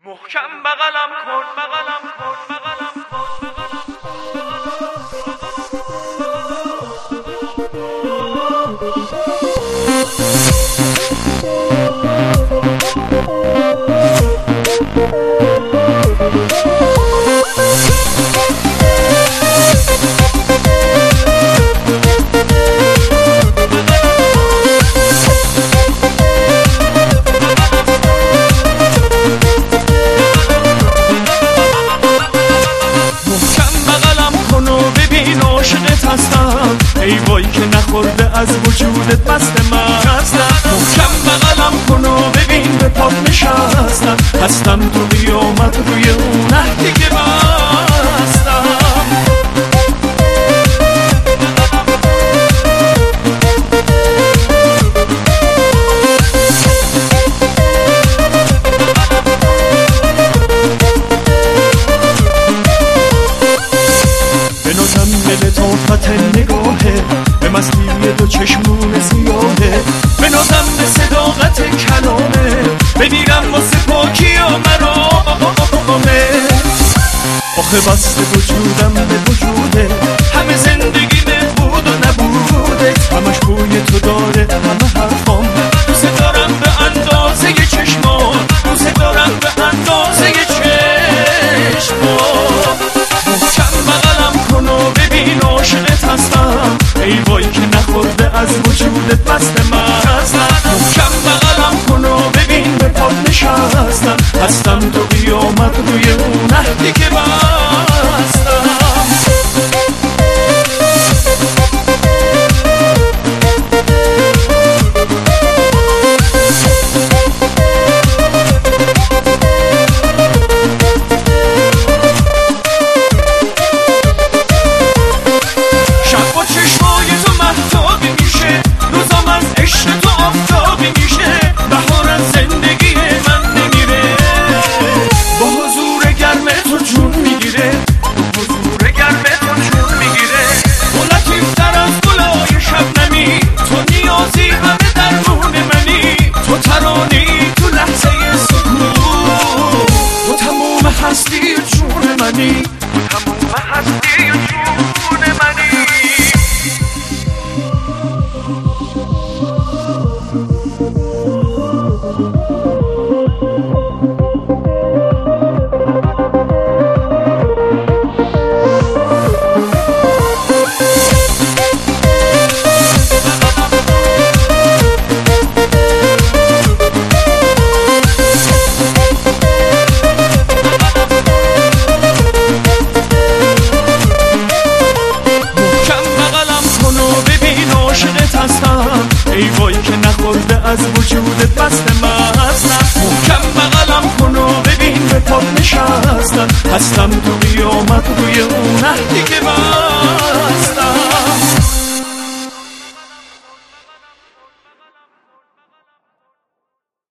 محکم بغلم کن بغلم کن بغلم کن ای وای که نخورده از وجودت بست من هستم. محکم بغلم کن و ببین به پات نشستم. هستم تو قیامت روی اون عهدی که بستم. لطافت نگاهه به مستی دو چشمون سیاهه، به نازم به صداقت کلامه، بمیرم واسه پاکی و مرامه. آخه بسته وجودم به وجوده، همه زندگی به بود و نبوده، همش بوی تو داره همه حرفام. دوست دارم به اندازه چشمام، دوست دارم به اندازه چشمام. محکم بغلم کن و ببین عاشقت هستم. ای وای که نخورده از وجودت بست من هستم. محکم بغلم کن و ببین به پات نشستم. هستم تو قیامت روی اون عهدی که بستم. هستی جون منی، تمام هستی جون منی. ای وای که نخورده از وجودت بست من هستم. محکم بغلم کن و ببین به پات نشستم. هستم تو قیامت روی اون عهدی که